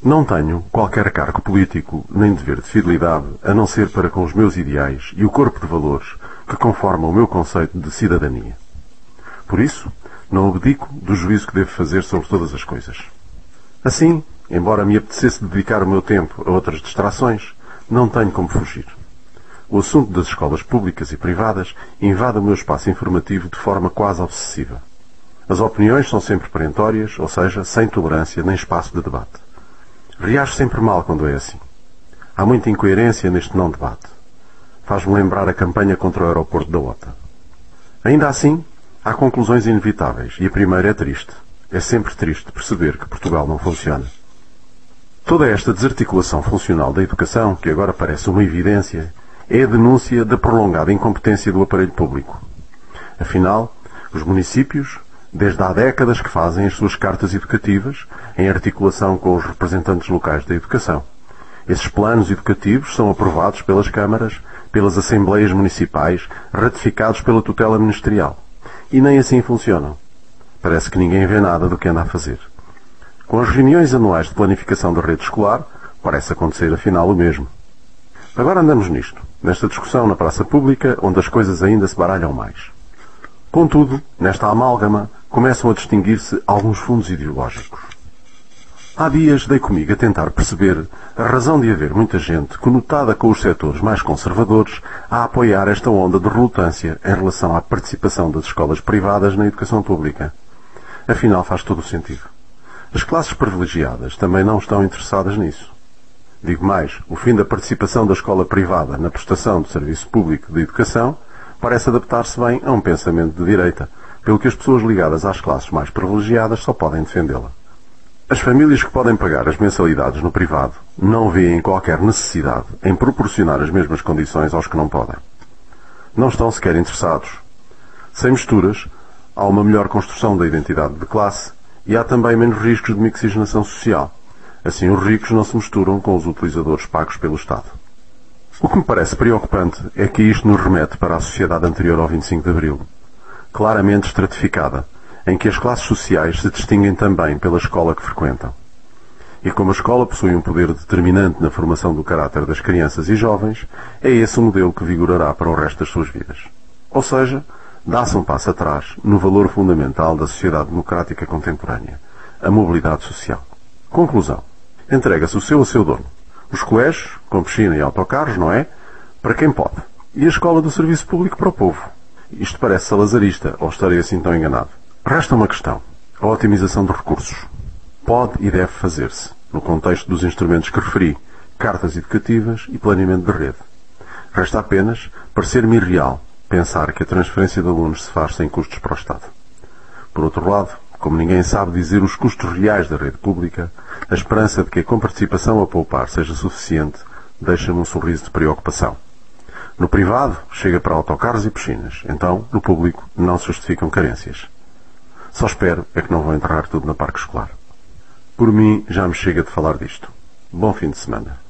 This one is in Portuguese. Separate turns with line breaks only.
Não tenho qualquer cargo político nem dever de fidelidade a não ser para com os meus ideais e o corpo de valores que conformam o meu conceito de cidadania. Por isso, não abdico do juízo que devo fazer sobre todas as coisas. Assim, embora me apetecesse dedicar o meu tempo a outras distrações, não tenho como fugir. O assunto das escolas públicas e privadas invade o meu espaço informativo de forma quase obsessiva. As opiniões são sempre perentórias, ou seja, sem tolerância nem espaço de debate. Reajo sempre mal quando é assim. Há muita incoerência neste não debate. Faz-me lembrar a campanha contra o aeroporto da OTA. Ainda assim, há conclusões inevitáveis e a primeira é triste. É sempre triste perceber que Portugal não funciona. Toda esta desarticulação funcional da educação, que agora parece uma evidência, é a denúncia da prolongada incompetência do aparelho público. Afinal, os municípios, desde há décadas que fazem as suas cartas educativas em articulação com os representantes locais da educação. Esses planos educativos são aprovados pelas câmaras, pelas assembleias municipais, ratificados pela tutela ministerial. E nem assim funcionam. Parece que ninguém vê nada do que anda a fazer. Com as reuniões anuais de planificação da rede escolar, parece acontecer afinal o mesmo. Agora andamos nisto, nesta discussão na praça pública, onde as coisas ainda se baralham mais. Contudo, nesta amálgama, começam a distinguir-se alguns fundos ideológicos. Há dias dei comigo a tentar perceber a razão de haver muita gente conotada com os setores mais conservadores a apoiar esta onda de relutância em relação à participação das escolas privadas na educação pública. Afinal, faz todo o sentido. As classes privilegiadas também não estão interessadas nisso. Digo mais, o fim da participação da escola privada na prestação do serviço público de educação parece adaptar-se bem a um pensamento de direita, pelo que as pessoas ligadas às classes mais privilegiadas só podem defendê-la. As famílias que podem pagar as mensalidades no privado não veem qualquer necessidade em proporcionar as mesmas condições aos que não podem. Não estão sequer interessados. Sem misturas, há uma melhor construção da identidade de classe e há também menos riscos de mixigenação social. Assim, os ricos não se misturam com os utilizadores pagos pelo Estado. O que me parece preocupante é que isto nos remete para a sociedade anterior ao 25 de Abril, claramente estratificada, em que as classes sociais se distinguem também pela escola que frequentam. E como a escola possui um poder determinante na formação do caráter das crianças e jovens, é esse o modelo que vigorará para o resto das suas vidas. Ou seja, dá-se um passo atrás no valor fundamental da sociedade democrática contemporânea, a mobilidade social. Conclusão. Entrega-se o seu a seu dono. Os colégios, com piscina e autocarros, não é? Para quem pode. E a escola do serviço público para o povo. Isto parece salazarista, ou estarei assim tão enganado? Resta uma questão. A otimização de recursos. Pode e deve fazer-se, no contexto dos instrumentos que referi, cartas educativas e planeamento de rede. Resta apenas parecer-me irreal pensar que a transferência de alunos se faz sem custos para o Estado. Por outro lado, como ninguém sabe dizer os custos reais da rede pública, a esperança de que a comparticipação a poupar seja suficiente deixa-me um sorriso de preocupação. No privado, chega para autocarros e piscinas. Então, no público, não se justificam carências. Só espero é que não vão enterrar tudo na parque escolar. Por mim, já me chega de falar disto. Bom fim de semana.